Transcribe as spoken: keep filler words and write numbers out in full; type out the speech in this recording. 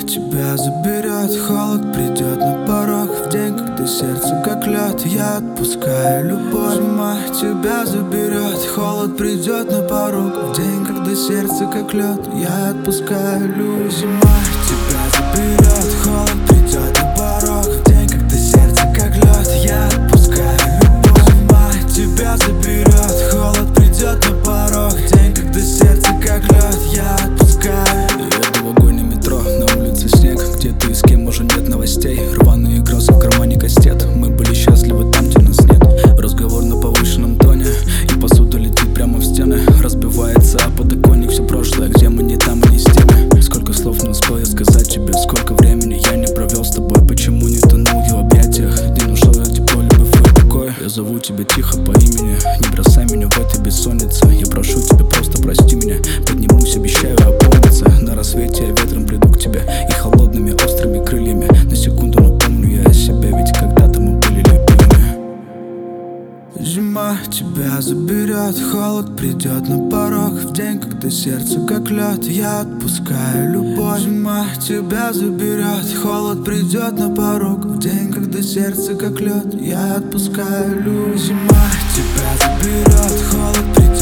тебя заберет, холод придет на порог. В день, когда сердце как лед, я отпускаю любовь. Зима тебя заберет, холод придет на порог. В день, когда сердце как лед, я отпускаю любовь. Зима тебя заберет, холод придет на порог. В день, когда сердце как лед, я отпускаю любовь. Зима тебя заберет, холод придет на порог. В день, когда сердце как лед, я отпускаю. Еду в вагоне метро, на улице снег. Где ты и с кем, уже нет новостей. Рваные кроссы, в кармане кастет. Мы были счастливы там, где нас нет. Разговор на повышенном тоне, и посуда летит прямо в стены. Разбивается о подоконник все прошлое, где мы не там и не с теми. Сколько слов не успел я сказать тебе, сколько времени я не провел с тобой. Почему не тонул я в объятиях, где нашел я тепло, любовь и покой. Я зову тебя тихо по имени, не бросай меня в этой бессоннице. Я прошу тебя, просто прости меня. Поднимусь, обещаю опомниться. На рассвете я ветром приду к тебе и холодными острыми крыльями. На секунду напомню я о себе, ведь когда-то мы были любимыми. Зима тебя заберет, холод придет на порог. В день, когда сердце как лед, я отпускаю любовь. Зима тебя заберет, холод придет на порог. В день, когда сердце как лед, я отпускаю любовь. Зима тебя заберет, холод придет